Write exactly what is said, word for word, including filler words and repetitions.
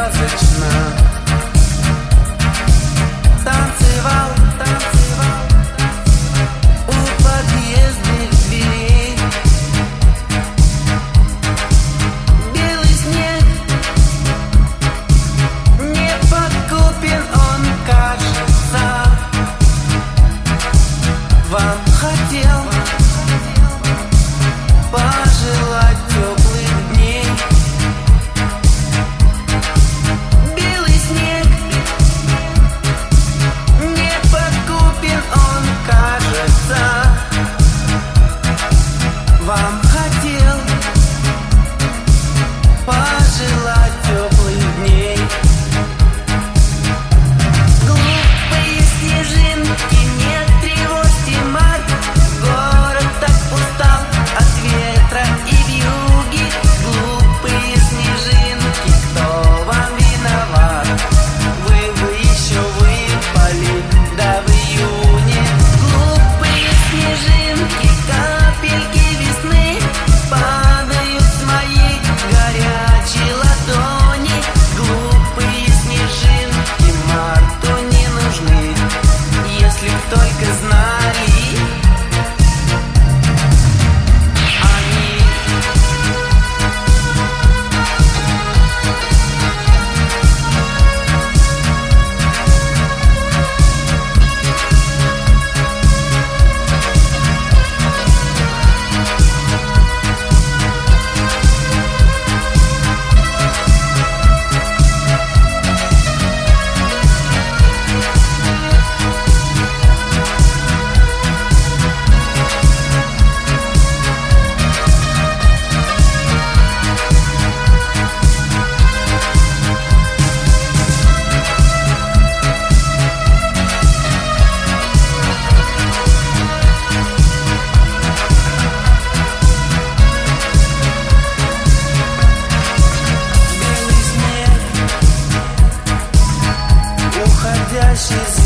сказочно. Танцевал, танцевал у подъездных дверей. Белый снег, не подкупен он, кажется. Вам хотел пожелать теплых дней. Белый снег, не подкупен он, кажется. Вам хотел пожелать теплых дней. Глупые снежинки, нет тревожьте март. Город так устал от ветра и вьюги. Глупые снежинки, кто вам виноват? Вы бы еще выпали, да в июне. Глупые снежинки, капельки весны падают с моей горячей ладони. Глупые снежинки марту не нужны, если б только знали они. Белый снег, уходящий